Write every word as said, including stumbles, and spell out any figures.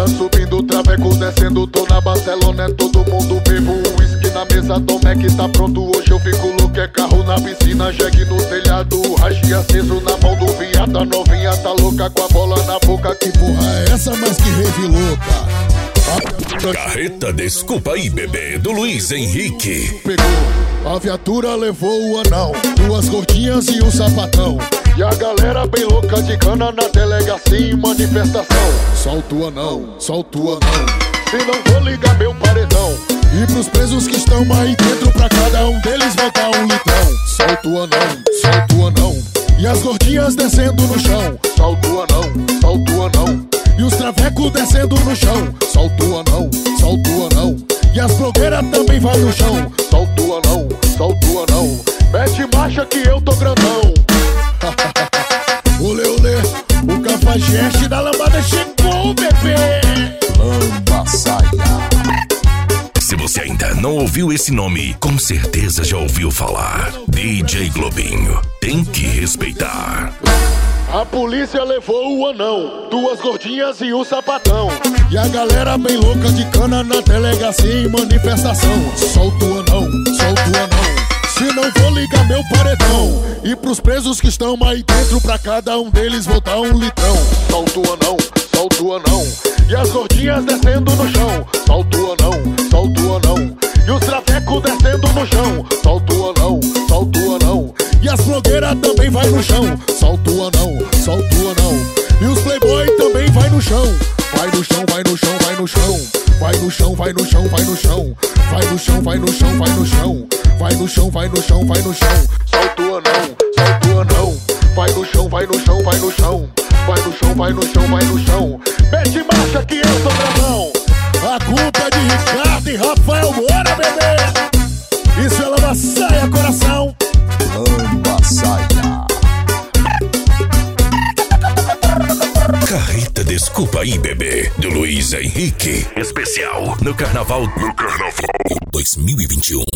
Bahia subindo, traveco descendo, tô na Barcelona, é todo mundo bebo whisky na mesa, Tomé que tá pronto, hoje eu fico louco, é carro na piscina, jegue no telhado, rachi aceso na mão do viado, a novinha tá louca com a bola na boca, que porra é essa, mas que rave louca. Carreta Desculpa Aí Bebê, do Luiz Henrique. Pegou, a viatura levou o anão, duas gordinhas e um sapatão. E a galera bem louca de cana na delegacia em manifestação. Solta o anão, solta o anão, se não vou ligar meu paredão. E pros presos que estão aí dentro, pra cada um deles voltar um litrão. Solta o anão, solta o anão, e as gordinhas descendo no chão. Solta o anão, solta o anão, e os travecos descendo no chão. Solta o anão, solta o anão, e as blogueiras também vai no chão. Solta o anão, solta o anão, mete marcha que eu tô grandão. Olê, olê, o cafajeste da lambada chegou, bebê. Lamba Saia. Se você ainda não ouviu esse nome, com certeza já ouviu falar. D J Globinho, tem que respeitar. A polícia levou o anão, duas gordinhas e um sapatão. E a galera bem louca de cana na delegacia em manifestação. Solta o anão, solta o anão, se não vou ligar meu paredão. E pros presos que estão aí dentro, pra cada um deles voltar um litrão. Solta o anão, solta o anão, e as gordinhas descendo no chão. Solta o anão, solta o anão, e os travecos descendo no chão. Solta o anão, solta o anão, e as blogueiras também vai no chão. Solta o anão, solta o anão, e os playboy também vai no chão. Vai no chão, vai no chão, vai no chão, vai no chão, vai no chão, vai no chão, vai no chão, vai no chão, vai no chão, vai no chão, vai no chão, vai no chão. Solta o anão, solta o anão, vai no chão, vai no chão, vai no chão, vai no chão, vai no chão, vai no chão. Mete marcha que eu tô grandão. A culpa é de Ricardo e Rafael Moura, bebê. Isso é Lamba Saia, coração. Lamba Saia. Carreta Desculpa Aí Bebê, do Luiz Henrique. Especial no Carnaval. No Carnaval dois mil e vinte e um.